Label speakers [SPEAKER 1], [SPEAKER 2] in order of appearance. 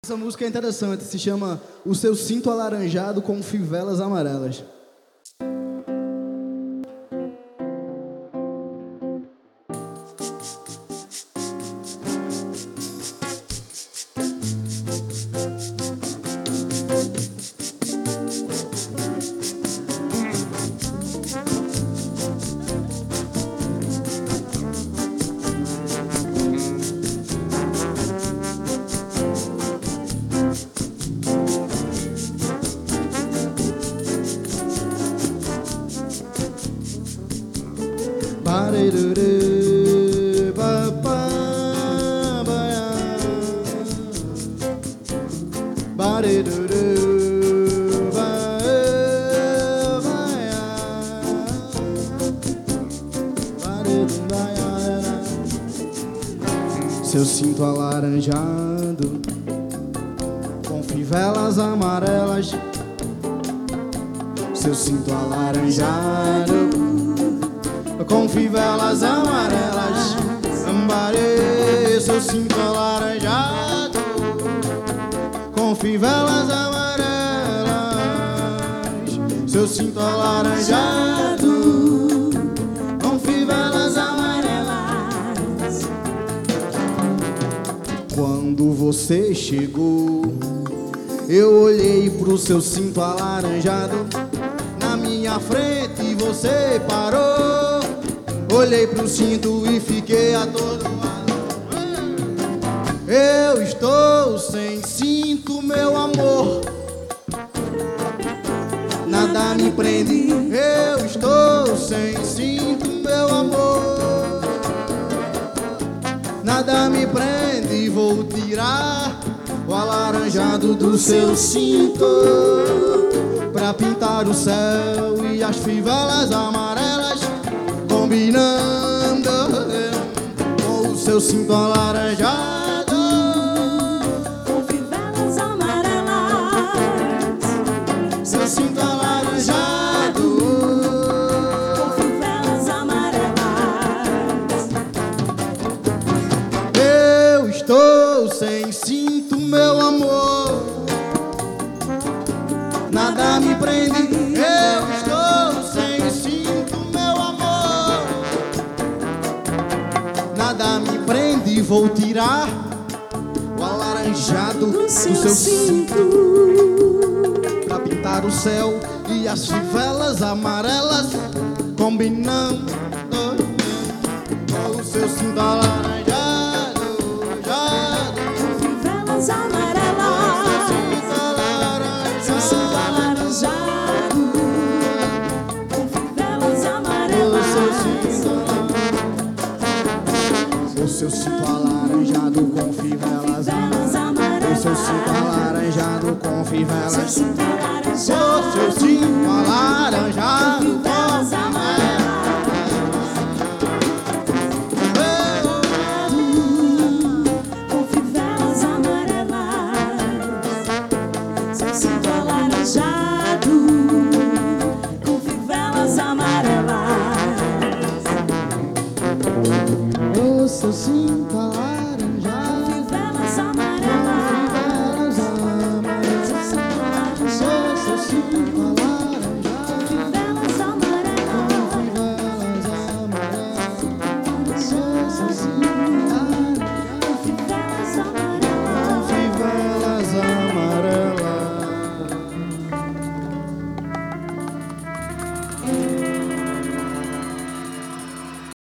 [SPEAKER 1] Essa música é interessante, se chama O Seu Cinto Alaranjado com Fivelas Amarelas. Seu cinto alaranjado com fivelas amarelas. Seu cinto alaranjado com fivelas amarelas. Ambarei, seu cinto alaranjado com fivelas amarelas. Seu cinto alaranjado com fivelas amarelas. Quando você chegou, eu olhei pro seu cinto alaranjado na minha frente e você parou. Olhei pro cinto e fiquei atordoado. Eu estou sem cinto, meu amor. Nada me prende. Eu estou sem cinto, meu amor. Nada me prende. Vou tirar o alaranjado do seu cinto pra pintar o céu e as fivelas amarelas, combinando com o seu cinto alaranjado
[SPEAKER 2] com fivelas amarelas.
[SPEAKER 1] seu cinto alaranjado
[SPEAKER 2] Com fivelas amarelas.
[SPEAKER 1] Eu estou sem cinto, meu amor. Nada me prende. Eu estou sem cinto, meu amor. Nada me prende. Vou tirar o alaranjado do seu cinto pra pintar o céu e as fivelas amarelas, combinando com o seu cinto alaranjado.
[SPEAKER 2] Com fivelas amarelas. Seu cinto alaranjado com fivelas amarelas.
[SPEAKER 1] O seu cinto alaranjado com fivelas amarelas. O seu cinto alaranjado com fivelas.
[SPEAKER 2] Seu cinto
[SPEAKER 1] O seu